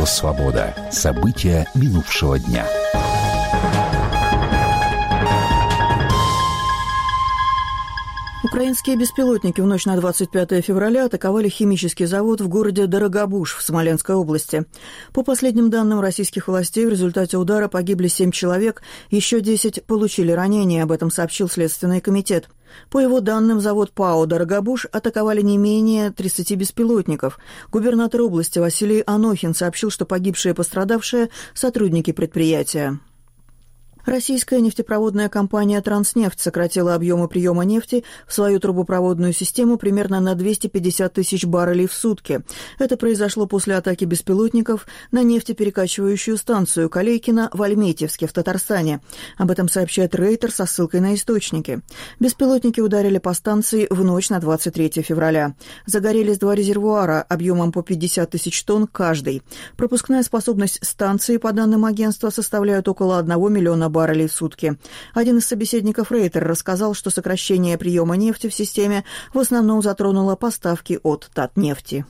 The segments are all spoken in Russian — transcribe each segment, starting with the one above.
Радио «Свобода». События минувшего дня. Украинские беспилотники в ночь на 25 февраля атаковали химический завод в городе Дорогобуж в Смоленской области. По последним данным российских властей, в результате удара погибли 7 человек, еще 10 получили ранения, об этом сообщил Следственный комитет. По его данным, завод ПАО «Дорогобуж» атаковали не менее 30 беспилотников. Губернатор области Василий Анохин сообщил, что погибшие и пострадавшие – сотрудники предприятия. Российская нефтепроводная компания «Транснефть» сократила объемы приема нефти в свою трубопроводную систему примерно на 250 тысяч баррелей в сутки. Это произошло после атаки беспилотников на нефтеперекачивающую станцию Калейкино в Альметьевске в Татарстане. Об этом сообщает Рейтер со ссылкой на источники. Беспилотники ударили по станции в ночь на 23 февраля. Загорелись 2 резервуара объемом по 50 тысяч тонн каждый. Пропускная способность станции, по данным агентства, составляет около 1 миллиона баррелей в сутки. Один из собеседников Рейтер рассказал, что сокращение приема нефти в системе в основном затронуло поставки от Татнефти.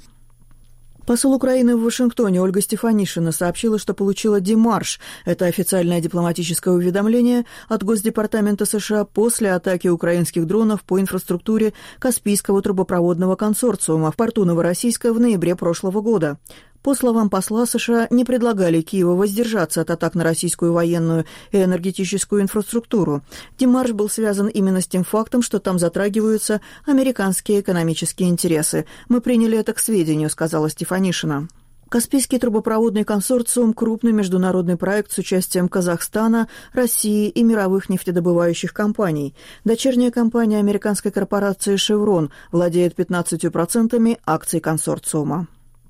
Посол Украины в Вашингтоне Ольга Стефанишина сообщила, что получила демарш. Это официальное дипломатическое уведомление от Госдепартамента США после атаки украинских дронов по инфраструктуре Каспийского трубопроводного консорциума в порту Новороссийска в ноябре прошлого года. По словам посла, США не предлагали Киеву воздержаться от атак на российскую военную и энергетическую инфраструктуру. Демарш был связан именно с тем фактом, что там затрагиваются американские экономические интересы. «Мы приняли это к сведению», — сказала Стефанишина. Каспийский трубопроводный консорциум – крупный международный проект с участием Казахстана, России и мировых нефтедобывающих компаний. Дочерняя компания американской корпорации «Шеврон» владеет 15% акций консорциума.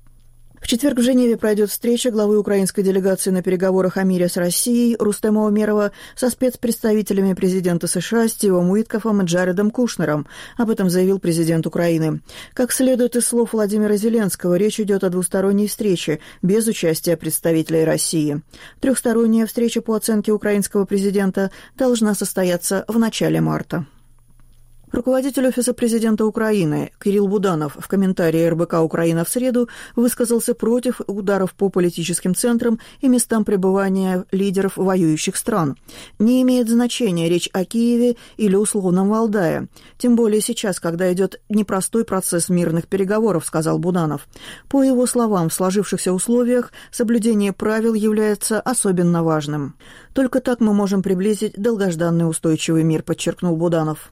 В четверг в Женеве пройдет встреча главы украинской делегации на переговорах о мире с Россией Рустема Умерова со спецпредставителями президента США Стивом Уиткофом и Джаредом Кушнером. Об этом заявил президент Украины. Как следует из слов Владимира Зеленского, речь идет о двусторонней встрече, без участия представителей России. Трехсторонняя встреча, по оценке украинского президента, должна состояться в начале марта. Руководитель Офиса президента Украины Кирилл Буданов в комментарии РБК «Украина» в среду высказался против ударов по политическим центрам и местам пребывания лидеров воюющих стран. Не имеет значения речь о Киеве или условном Валдае. Тем более сейчас, когда идет непростой процесс мирных переговоров, сказал Буданов. По его словам, в сложившихся условиях соблюдение правил является особенно важным. Только так мы можем приблизить долгожданный устойчивый мир, подчеркнул Буданов.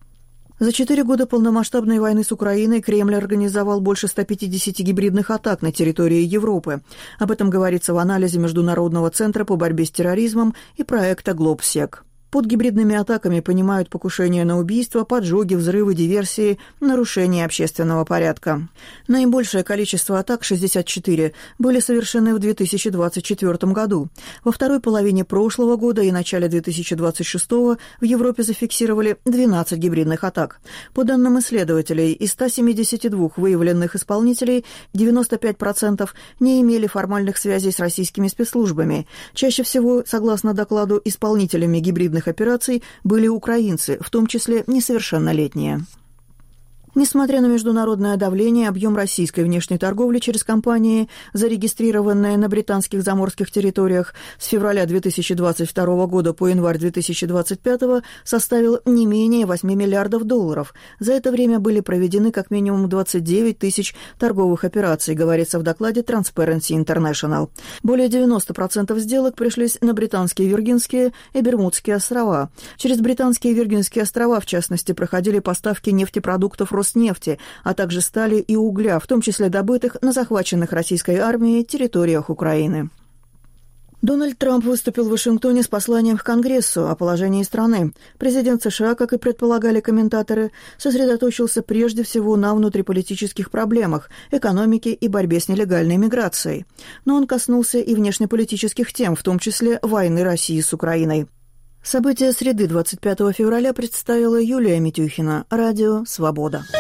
За 4 года полномасштабной войны с Украиной Кремль организовал больше 150 гибридных атак на территории Европы. Об этом говорится в анализе Международного центра по борьбе с терроризмом и проекта «Глобсек». Под гибридными атаками понимают покушения на убийство, поджоги, взрывы, диверсии, нарушение общественного порядка. Наибольшее количество атак, 64, были совершены в 2024 году. Во второй половине прошлого года и начале 2026 в Европе зафиксировали 12 гибридных атак. По данным исследователей, из 172 выявленных исполнителей 95% не имели формальных связей с российскими спецслужбами. Чаще всего, согласно докладу, исполнителями гибридных операций были украинцы, в том числе несовершеннолетние. Несмотря на международное давление, объем российской внешней торговли через компании, зарегистрированные на британских заморских территориях, с февраля 2022 года по январь 2025 составил не менее $8 миллиардов. За это время были проведены как минимум 29 тысяч торговых операций, говорится в докладе Transparency International. Более 90% сделок пришлись на британские Виргинские и Бермудские острова. Через британские Виргинские острова, в частности, проходили поставки нефтепродуктов Роснефти, а также стали и угля, в том числе добытых на захваченных российской армией территориях Украины. Дональд Трамп выступил в Вашингтоне с посланием к Конгрессу о положении страны. Президент США, как и предполагали комментаторы, сосредоточился прежде всего на внутриполитических проблемах, экономике и борьбе с нелегальной миграцией. Но он коснулся и внешнеполитических тем, в том числе войны России с Украиной. События среды 25 февраля представила Юлия Митюхина. Радио «Свобода».